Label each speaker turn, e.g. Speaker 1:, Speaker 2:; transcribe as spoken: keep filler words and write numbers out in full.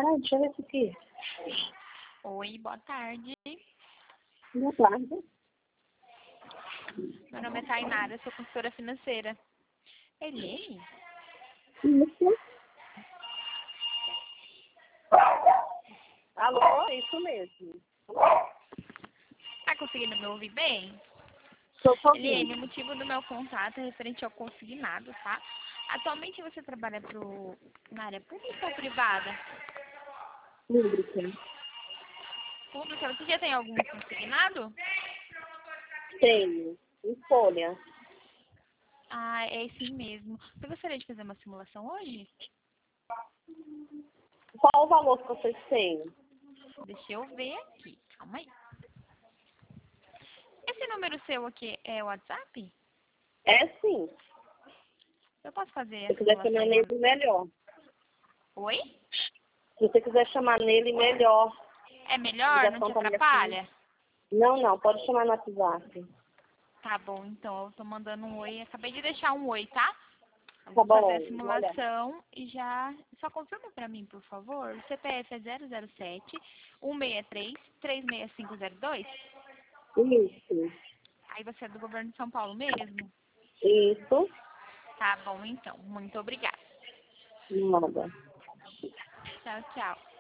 Speaker 1: Ah, deixa eu ver isso aqui.
Speaker 2: Oi, boa tarde.
Speaker 1: Boa tarde.
Speaker 2: Meu nome é Tainara, sou consultora financeira. Eliane?
Speaker 1: Isso. Alô, é isso mesmo.
Speaker 2: Tá conseguindo me ouvir bem?
Speaker 1: Estou
Speaker 2: Eliane, o
Speaker 1: ouvindo.
Speaker 2: motivo do meu contato é referente ao consignado, tá? Atualmente você trabalha pro, na área pública ou privada?
Speaker 1: Pública.
Speaker 2: Pública, você já tem algum consignado?
Speaker 1: Tenho. Escolha.
Speaker 2: Ah, é sim mesmo. Você gostaria de fazer uma simulação hoje?
Speaker 1: Qual o valor que vocês têm?
Speaker 2: Deixa eu ver aqui, calma aí. Esse número seu aqui é o WhatsApp?
Speaker 1: É sim.
Speaker 2: Eu posso fazer
Speaker 1: Se
Speaker 2: a
Speaker 1: você quiser chamar
Speaker 2: simulação?
Speaker 1: nele, melhor.
Speaker 2: Oi?
Speaker 1: Se você quiser chamar nele, melhor.
Speaker 2: É melhor? Não
Speaker 1: Ligação
Speaker 2: te
Speaker 1: pra minha filha.
Speaker 2: atrapalha?
Speaker 1: Não, não. Pode chamar no WhatsApp.
Speaker 2: Tá bom, então eu tô mandando um oi. Acabei de deixar um oi, tá? Eu
Speaker 1: Tá
Speaker 2: vou fazer
Speaker 1: bom.
Speaker 2: a
Speaker 1: Vou olhar.
Speaker 2: simulação e já... Só confirma pra mim, por favor. O C P F é zero zero sete, um seis três, três seis cinco zero dois.
Speaker 1: Isso.
Speaker 2: Aí você é do governo de São Paulo mesmo?
Speaker 1: Isso.
Speaker 2: Tá bom, então. Muito obrigada.
Speaker 1: Nada.
Speaker 2: Tchau, tchau.